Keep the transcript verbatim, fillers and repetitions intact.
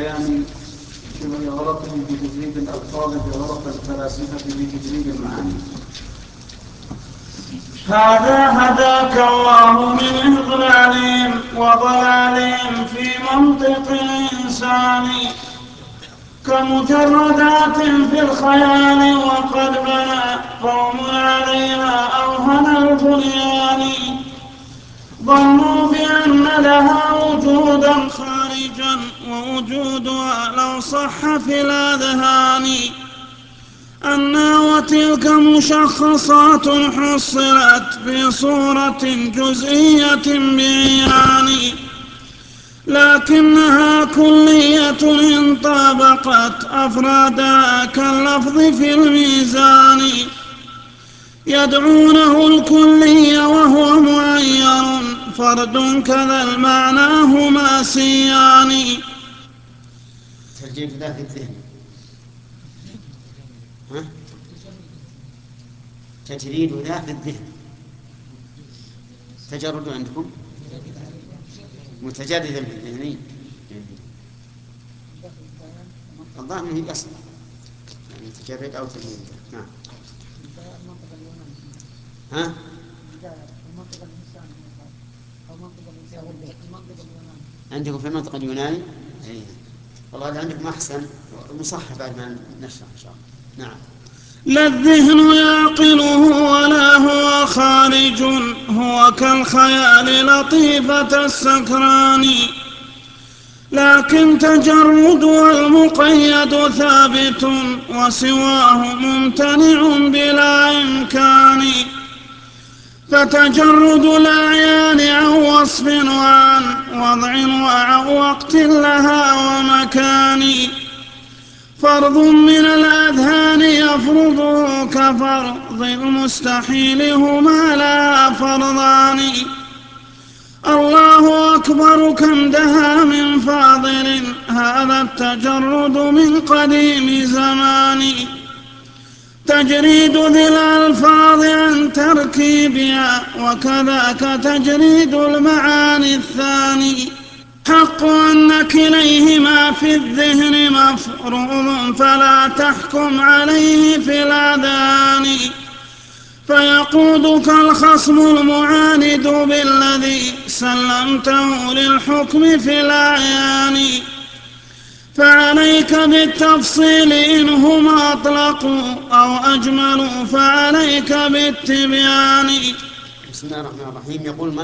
يعني بغرضهم بتجريد الألفاظ بغرض الفلاسفة بتجريد المعاني. هذا هداك الله من إضلالهم وضلالهم في منطق الإنسان كمجردات في الخيال، وقد بنى قوم عليها أوهن البنيان. ظنوا بأن لها وجودا خارجا ووجودها لو صح في الأذهان أنها وتلك مشخصات حصلت في صورة جزئية بعيان، لكنها كلية إن طابقت أفرادها كاللفظ في الميزان. يدعونه الكلي وهو معير فرد كذا المعنى هما سيان. ترجيح ذا في الذهن. ها؟ تجريد ذا في الذهن. تجرد عندكم متجردا في الذهن. الظاهر هي أصل يعني تجرد أو تجريد. نعم. ها؟ عندكم في المنطق اليوناني؟ إيه. والله هذا عندكم أحسن مصحح بعد ما نشرح إن شاء الله. نعم. لا الذهن يعقله ولا هو خارج، هو كالخيال لطيفة السكران، لكن تجرد والمقيد ثابت وسواه ممتنع بلا إمكان. فتجرد الأعيان عن وصف وعن وضع وعن وقت لها ومكان فرض من الأذهان يفرضه كفرض المستحيل هما لا فرضان. الله أكبر كم دها من فاضل هذا التجرد من قديم زمان. تجريد ذي الألفاظ عن تركيبها وكذاك تجريد المعاني الثاني. حق أن كليهما في الذهن مفروض فلا تحكم عليه في الأذهان. فيقودك الخصم المعاند بالذي سلمته للحكم في الأعيان. فعليك بالتفصيل إن هما أطلقوا أو أجملوا فعليك بالتبيان. بسم الله الرحمن الرحيم. يقول